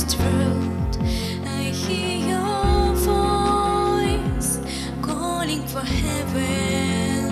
closed road, I hear your voice calling for heaven.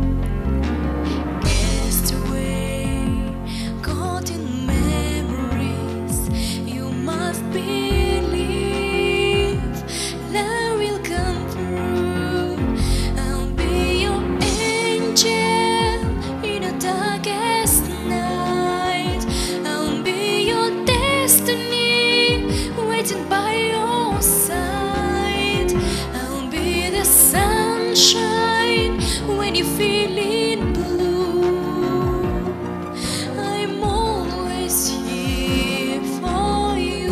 Cast away, caught in memories. You must believe love will come through. I'll be your angel in the darkest night. I'll be your destiny waiting by your side. I'll be the sunshine when you're feeling blue. I'm always here for you.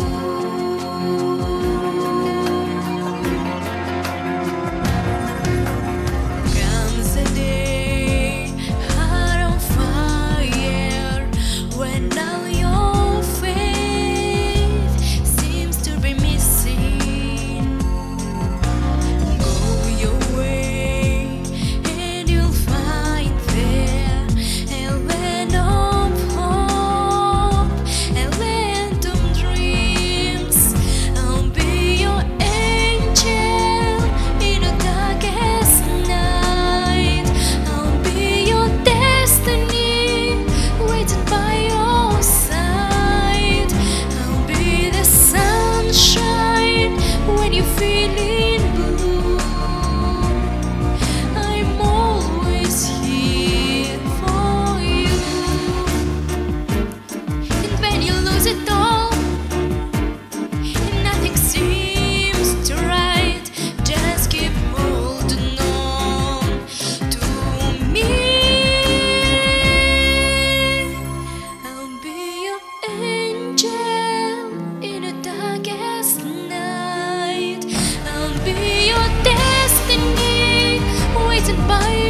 Comes a day, heart on fire, when all your faith seems to be missing. Go your way, and you'll find there a land of hope, a land of dreams. I'll be your angel in the darkest night. I'll be your destiny waiting by your side. I'll be the sunshine when you're feeling blue. I'm always here for you. And when you lose it all, and nothing seems to right, just keep holding on to me. I'll be your angel in the darkest night. I'll be your destiny waiting by